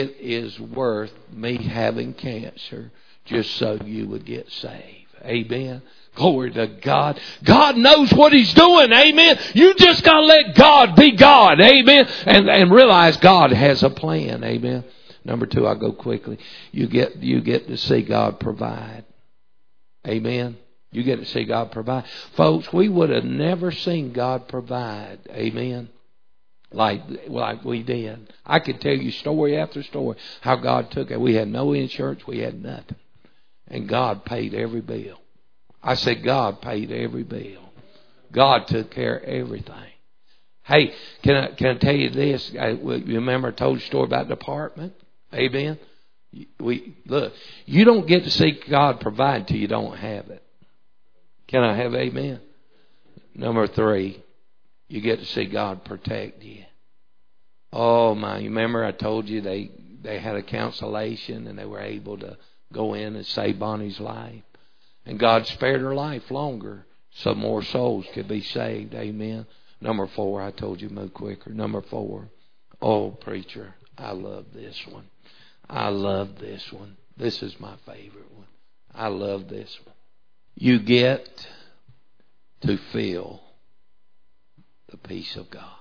Speaker 1: me having cancer just so you would get saved. Amen. Glory to God. God knows what He's doing. Amen. You just got to let God be God. Amen. And realize God has a plan. Amen. Number 2, I'll go quickly. You get to see God provide. Amen. You get to see God provide. Folks, we would have never seen God provide. Amen. Like we did. I could tell you story after story how God took it. We had no insurance. We had nothing. And God paid every bill. I said, God paid every bill. God took care of everything. Hey, can I tell you this? You remember I told you a story about the apartment? Amen. Look, you don't get to see God provide till you don't have it. Can I have amen? Number 3, you get to see God protect you. Oh my! You remember I told you they had a cancellation and they were able to go in and save Bonnie's life. And God spared her life longer so more souls could be saved. Amen. Number 4, I told you move quicker. Number 4. Oh, preacher, I love this one. I love this one. This is my favorite one. I love this one. You get to feel the peace of God.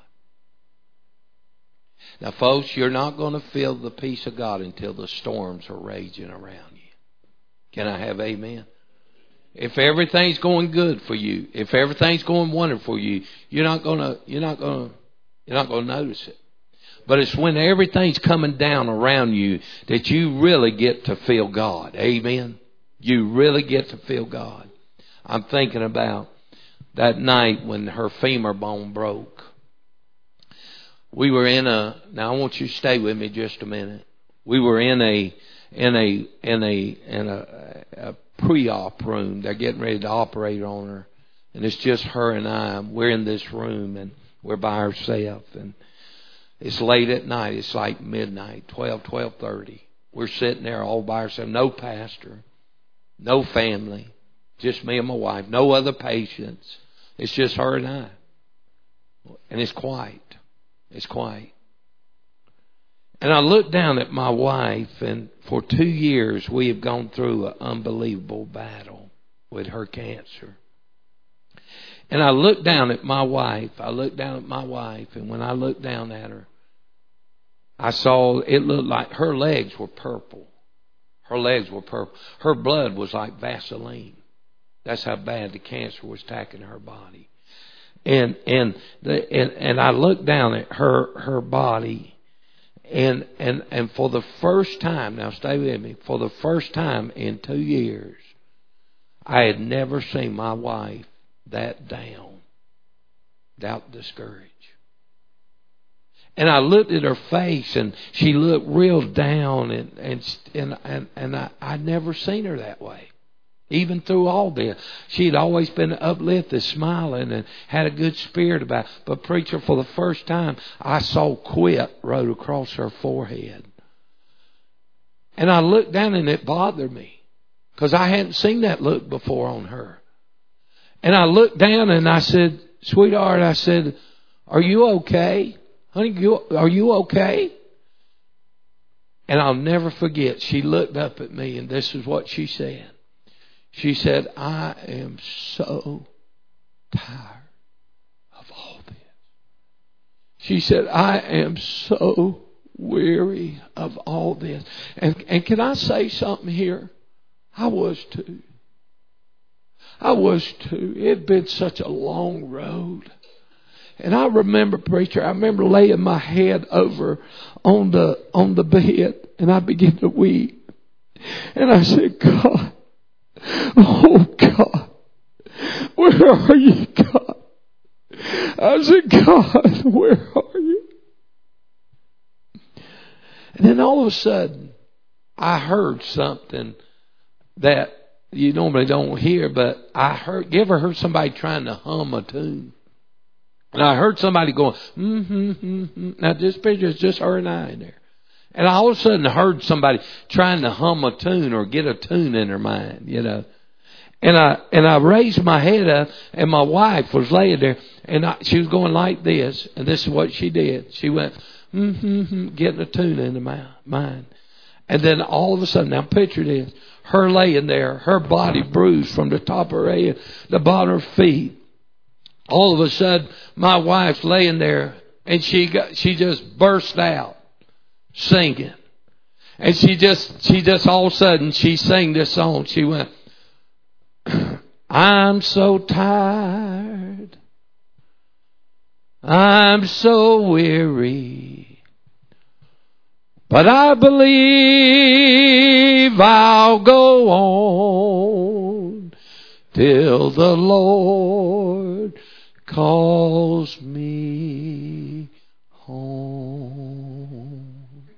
Speaker 1: Now, folks, you're not going to feel the peace of God until the storms are raging around you. Can I have amen? If everything's going good for you, if everything's going wonderful for you, you're not going to notice it. But it's when everything's coming down around you that you really get to feel God. Amen. You really get to feel God. I'm thinking about that night when her femur bone broke. We were now I want you to stay with me just a minute. We were in a pre-op room. They're getting ready to operate on her. And it's just her and I. We're in this room and we're by ourselves. And it's late at night. It's like midnight, 12:30. We're sitting there all by ourselves. No pastor. No family. Just me and my wife. No other patients. It's just her and I. And it's quiet. It's quiet. And I looked down at my wife, and for 2 years we have gone through an unbelievable battle with her cancer. And I looked down at my wife. And when I looked down at her, I saw it looked like her legs were purple. Her legs were purple. Her blood was like Vaseline. That's how bad the cancer was attacking her body. And I looked down at her body, and for the first time, now stay with me, for the first time in 2 years, I had never seen my wife that down, that discouraged. And I looked at her face, and she looked real down, and I'd never seen her that way. Even through all this, she'd always been uplifted, smiling, and had a good spirit about it. But preacher, for the first time, I saw quit wrote across her forehead. And I looked down, and it bothered me, because I hadn't seen that look before on her. And I looked down, and I said, sweetheart, I said, are you okay? Honey, are you okay? And I'll never forget, she looked up at me, and this is what she said. She said, I am so tired of all this. She said, I am so weary of all this. And can I say something here? I was too. I was too. It had been such a long road. And I remember, preacher, I remember laying my head over on the bed, and I began to weep. And I said, God, oh God, where are you, God? I said, God, where are you? And then all of a sudden, I heard something that you normally don't hear, but you ever heard somebody trying to hum a tune? And I heard somebody going, Now this picture is just her and I in there. And I all of a sudden heard somebody trying to hum a tune or get a tune in her mind, you know. And I raised my head up, and my wife was laying there, and she was going like this, and this is what she did. She went, getting a tune in her mind. And then all of a sudden, now picture this, her laying there, her body bruised from the top of her head, the bottom of her feet. All of a sudden, my wife's laying there, and she just burst out singing. And she just all of a sudden, she sang this song. She went, I'm so tired. I'm so weary. But I believe I'll go on till the Lord calls me home.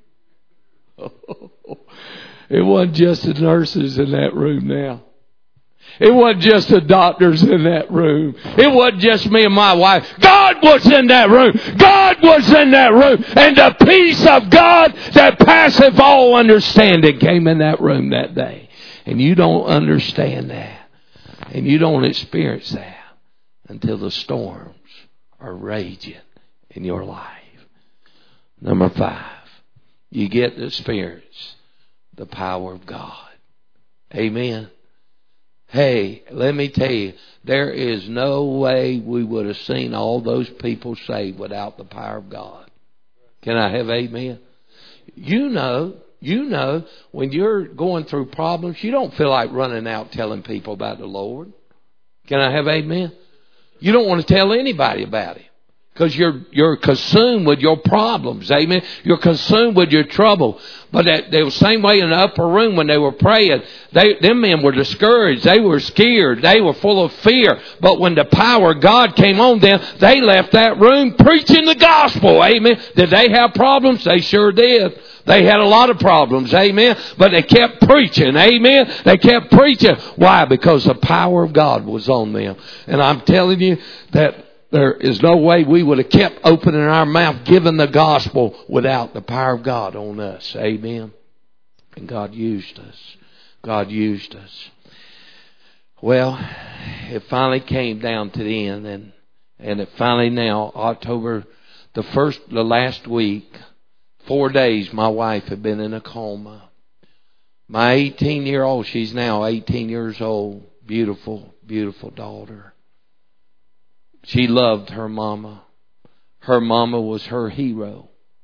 Speaker 1: It wasn't just the nurses in that room now. It wasn't just the doctors in that room. It wasn't just me and my wife. God was in that room. God was in that room. And the peace of God that passeth all understanding came in that room that day. And you don't understand that. And you don't experience that until the storms are raging in your life. Number 5, you get to experience the power of God. Amen. Hey, let me tell you, there is no way we would have seen all those people saved without the power of God. Can I have amen? You know, when you're going through problems, you don't feel like running out telling people about the Lord. Can I have amen? You don't want to tell anybody about it. Because you're consumed with your problems. Amen. You're consumed with your trouble. But they were the same way in the upper room when they were praying. Them men were discouraged. They were scared. They were full of fear. But when the power of God came on them, they left that room preaching the gospel. Amen. Did they have problems? They sure did. They had a lot of problems. Amen. But they kept preaching. Amen. They kept preaching. Why? Because the power of God was on them. And I'm telling you that there is no way we would have kept opening our mouth giving the gospel without the power of God on us. Amen. And God used us. God used us. Well, it finally came down to the end, and it finally now, October the last week, 4 days, my wife had been in a coma. My 18-year-old, she's now 18 years old, beautiful, beautiful daughter. She loved her mama. Her mama was her hero.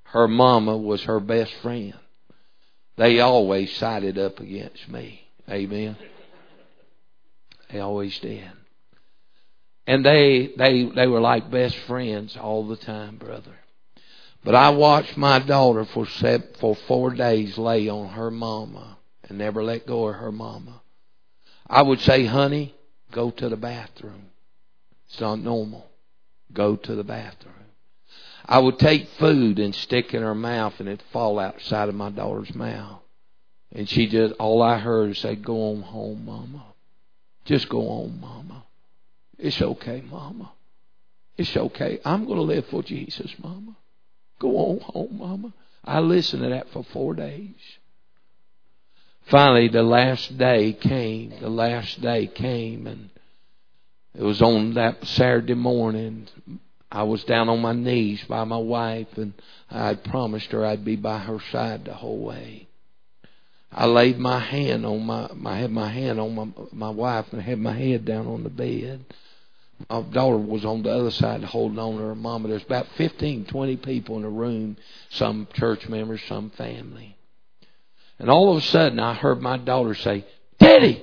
Speaker 1: her mama was her best friend. They always sided up against me. Amen. They always did. And they were like best friends all the time, brother. But I watched my daughter for 4 days lay on her mama and never let go of her mama. I would say, honey, go to the bathroom. It's not normal. Go to the bathroom. I would take food and stick in her mouth and it'd fall outside of my daughter's mouth. And she just, all I heard was say, go on home, mama. Just go on, mama. It's okay, mama. It's okay. I'm going to live for Jesus, mama. Go on home, mama. I listened to that for 4 days. Finally, the last day came. And it was on that Saturday morning. I was down on my knees by my wife, and I had promised her I'd be by her side the whole way. I laid my hand on my wife, and I had my head down on the bed. My daughter was on the other side holding on to her mama. There's about 15, 20 people in the room, some church members, some family. And all of a sudden I heard my daughter say, Daddy,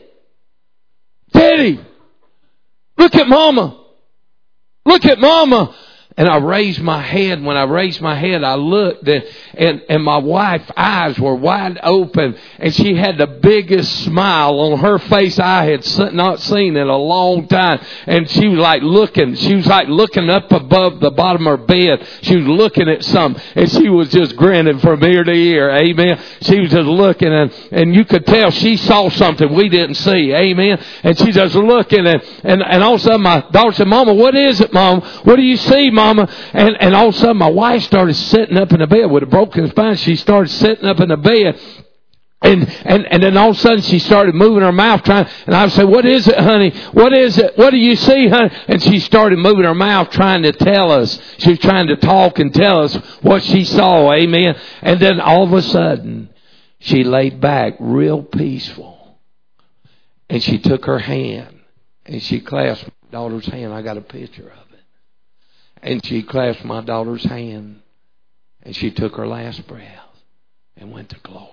Speaker 1: look at mama. Look at mama. And I raised my head. When I raised my head, I looked, and my wife's eyes were wide open, and she had the biggest smile on her face I had not seen in a long time. And she was like looking up above the bottom of her bed. She was looking at something, and she was just grinning from ear to ear. Amen. She was just looking, and you could tell she saw something we didn't see. Amen. And she just looking, and all of a sudden my daughter said, Mama, what is it, Mom? What do you see, Mama? And all of a sudden my wife started sitting up in the bed with a broken spine. She started sitting up in the bed. And then all of a sudden she started moving her mouth and I would say, what is it, honey? What is it? What do you see, honey? And she started moving her mouth trying to tell us. She was trying to talk and tell us what she saw. Amen. And then all of a sudden she laid back real peaceful. And she took her hand and she clasped my daughter's hand. I got a picture of it. And she clasped my daughter's hand, and she took her last breath and went to glory.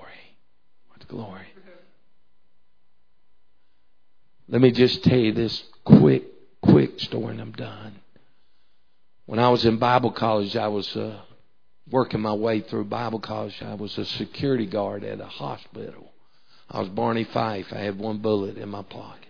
Speaker 1: Let me just tell you this quick story, and I'm done. When I was in Bible college, I was working my way through Bible college. I was a security guard at a hospital. I was Barney Fife. I had one bullet in my pocket.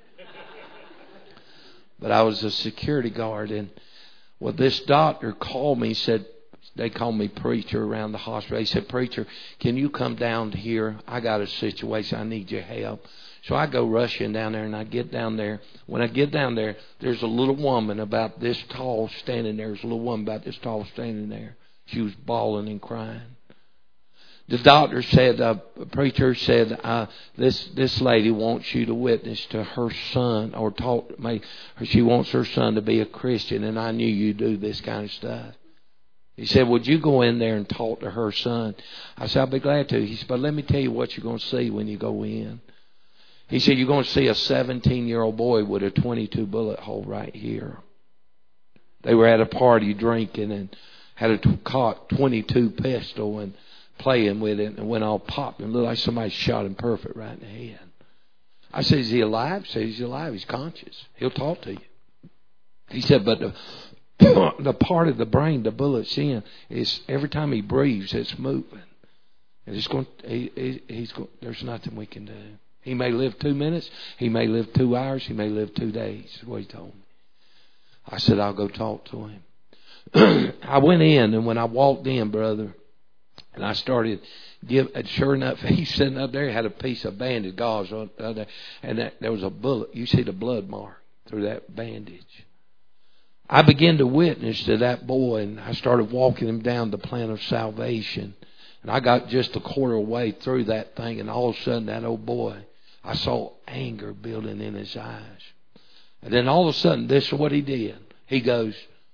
Speaker 1: But I was a security guard, and well, this doctor called me, said, they called me preacher around the hospital. He said, Preacher, can you come down here? I got a situation. I need your help. So I go rushing down there, and I get down there. When I get down there, there's a little woman about this tall standing there. There's a little woman about this tall standing there. She was bawling and crying. The doctor said, preacher said, this lady wants you to witness to her son, or talk to me. She wants her son to be a Christian, and I knew you do this kind of stuff. He said, would you go in there and talk to her son? I said, I'll be glad to. He said, but let me tell you what you're going to see when you go in. He said, you're going to see a 17-year-old boy with a 22 bullet hole right here. They were at a party drinking and had a Colt 22 pistol and playing with it, and went all popped and looked like somebody shot him perfect right in the head. I said, is he alive? He said, he's alive. He's conscious. He'll talk to you. He said, but the part of the brain the bullet's in is every time he breathes, it's moving. And it's going. There's nothing we can do. He may live 2 minutes. He may live 2 hours. He may live 2 days. That's what he told me. I said, I'll go talk to him. I went in, and when I walked in, brother, and I started sure enough, he's sitting up there, he had a piece of bandage gauze on there, and there was a bullet. You see the blood mark through that bandage. I began to witness to that boy, and I started walking him down the plan of salvation. And I got just a quarter way through that thing, and all of a sudden that old boy, I saw anger building in his eyes. And then all of a sudden, this is what he did. He goes,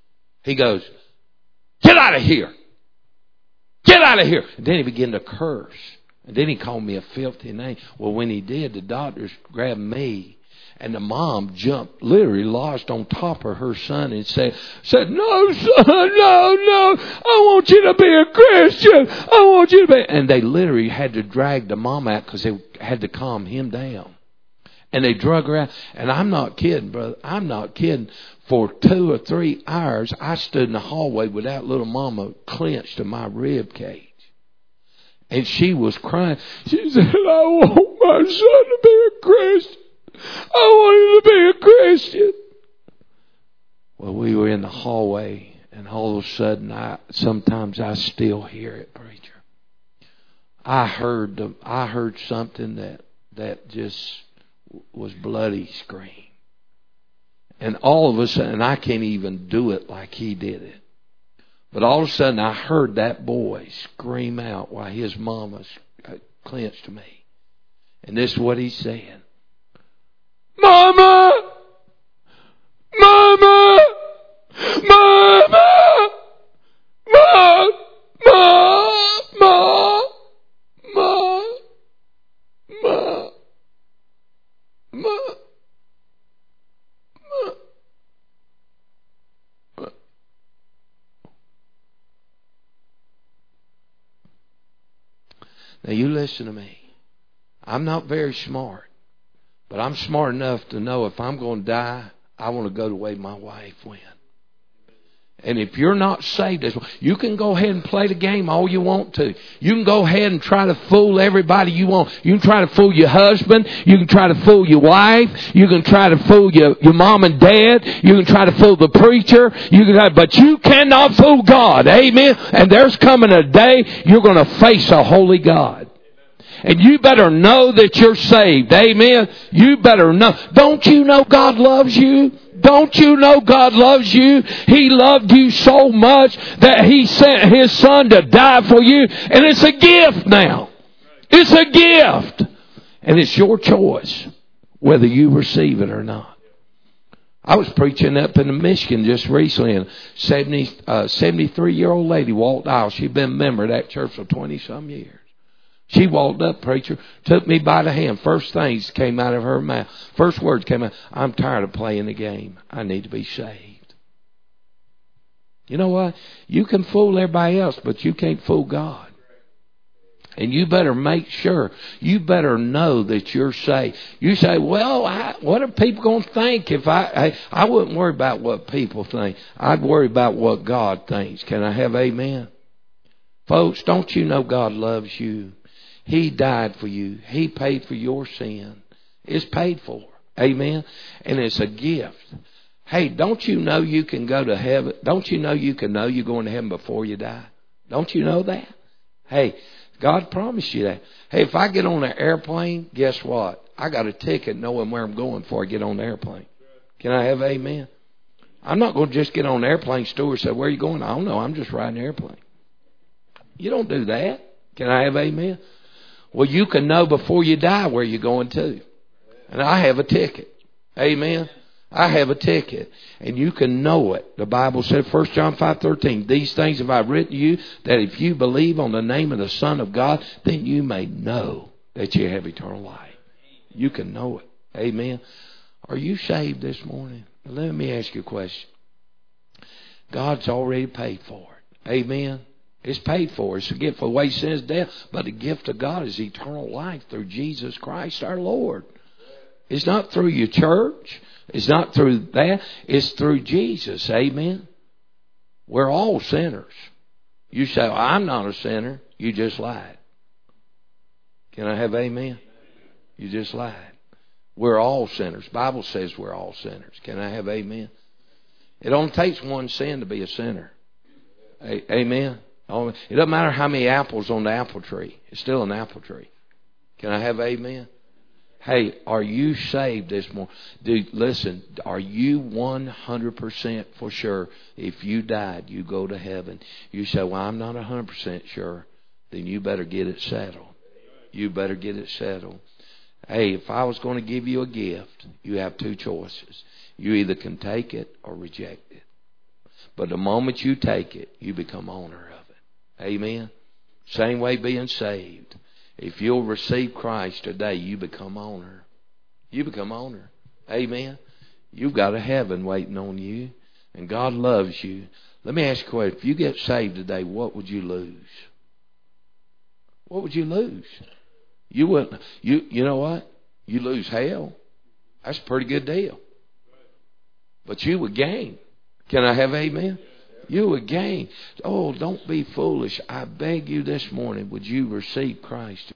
Speaker 1: get out of here. Get out of here. And then he began to curse. And then he called me a filthy name. Well, when he did, the doctors grabbed me And the mom jumped, literally lodged on top of her son and said, "No, son, no, I want you to be a Christian. I want you to be." And they literally had to drag the mom out because they had to calm him down. And they drug her out. And I'm not kidding, brother. I'm not kidding. For 2 or 3 hours, I stood in the hallway with that little mama clenched to my rib cage. And she was crying. She said, "I want my son to be a Christian. I want him to be a Christian." Well, we were in the hallway, and all of a sudden, sometimes I still hear it, preacher. I heard something that just was bloody scream. And all of a sudden, I can't even do it like he did it. But all of a sudden, I heard that boy scream out while his mama clenched me. And this is what he said. "Mama! Mama! Mama! Mama! Mama! Mama! Mama! Mama! Now you listen to me. I'm not very smart, but I'm smart enough to know if I'm going to die, I want to go the way my wife went. And if you're not saved, you can go ahead and play the game all you want to. You can go ahead and try to fool everybody you want. You can try to fool your husband. You can try to fool your wife. You can try to fool your mom and dad. You can try to fool the preacher. But you cannot fool God. Amen. And there's coming a day you're going to face a holy God. And you better know that you're saved. Amen. You better know. Don't you know God loves you? Don't you know God loves you? He loved you so much that He sent His Son to die for you. And it's a gift now. It's a gift. And it's your choice whether you receive it or not. I was preaching up in Michigan just recently, and a 73-year-old lady walked out. She'd been a member of that church for 20-some years. She walked up, preacher, took me by the hand. First things came out of her mouth. First words came out, "I'm tired of playing the game. I need to be saved." You know what? You can fool everybody else, but you can't fool God. And you better make sure. You better know that you're saved. You say, "Well, what are people going to think if I wouldn't worry about what people think. I'd worry about what God thinks." Can I have amen? Folks, don't you know God loves you? He died for you. He paid for your sin. It's paid for. Amen? And it's a gift. Hey, don't you know you can go to heaven? Don't you know you can know you're going to heaven before you die? Don't you know that? Hey, God promised you that. Hey, if I get on an airplane, guess what? I got a ticket knowing where I'm going before I get on the airplane. Can I have amen? I'm not going to just get on the airplane store and say, "Where are you going?" I don't know. I'm just riding the airplane. You don't do that. Can I have amen? Well, you can know before you die where you're going to. And I have a ticket. Amen. I have a ticket. And you can know it. The Bible said, 1 John 5:13, "These things have I written to you, that if you believe on the name of the Son of God, then you may know that you have eternal life." You can know it. Amen. Are you saved this morning? Let me ask you a question. God's already paid for it. Amen. It's paid for. It's a gift for the way sin is death. But the gift of God is eternal life through Jesus Christ our Lord. It's not through your church. It's not through that. It's through Jesus. Amen. We're all sinners. You say, "Well, I'm not a sinner." You just lied. Can I have amen? You just lied. We're all sinners. The Bible says we're all sinners. Can I have amen? It only takes one sin to be a sinner. Amen. It doesn't matter how many apples on the apple tree. It's still an apple tree. Can I have amen? Hey, are you saved this morning? Dude, listen, are you 100% for sure if you died, you go to heaven? You say, "Well, I'm not 100% sure." Then you better get it settled. You better get it settled. Hey, if I was going to give you a gift, you have two choices. You either can take it or reject it. But the moment you take it, you become owner of it. Amen. Same way being saved. If you'll receive Christ today, you become owner. You become owner. Amen. You've got a heaven waiting on you, and God loves you. Let me ask you a question. If you get saved today, what would you lose? What would you lose? You wouldn't. You know what? You lose hell. That's a pretty good deal. But you would gain. Can I have amen? You would gain. Oh, don't be foolish. I beg you this morning, would you receive Christ?